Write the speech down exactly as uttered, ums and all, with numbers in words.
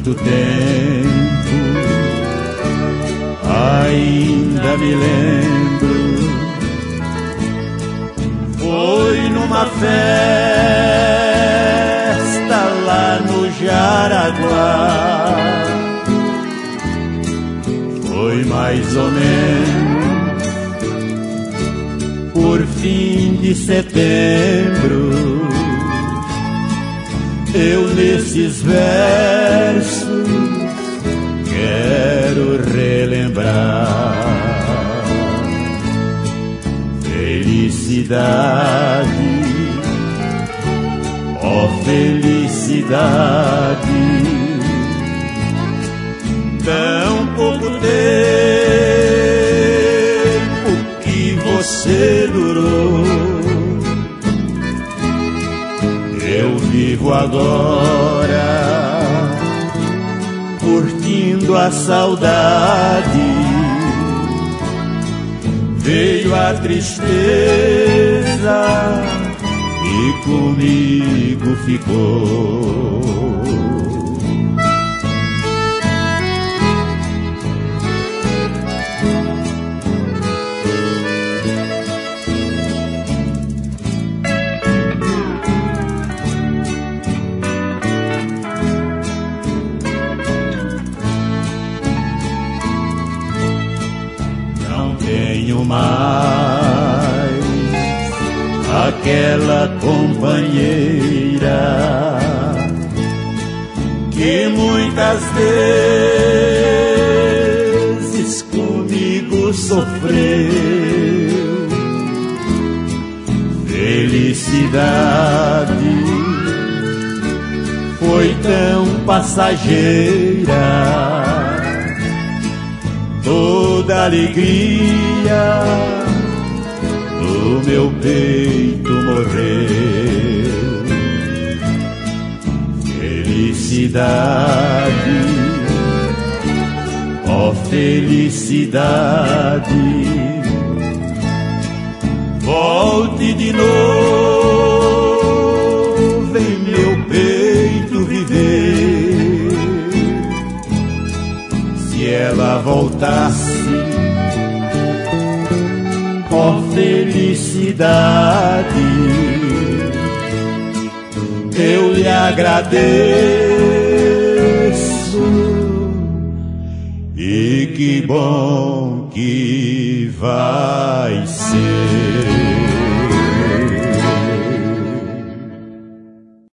muito tempo, ainda me lembro. Foi numa festa lá no Jaraguá. Foi mais ou menos por fim de setembro. Eu nesses versos quero relembrar felicidade, ó felicidade, tão pouco tempo que você durou. Eu vivo agora curtindo a saudade. Veio a tristeza e comigo ficou. Tenho mais aquela companheira que muitas vezes comigo sofreu. Felicidade foi tão passageira, toda alegria do meu peito morreu. Felicidade, ó felicidade, volte de novo em meu peito viver. Se ela voltasse, ó felicidade, eu lhe agradeço e que bom que vai ser.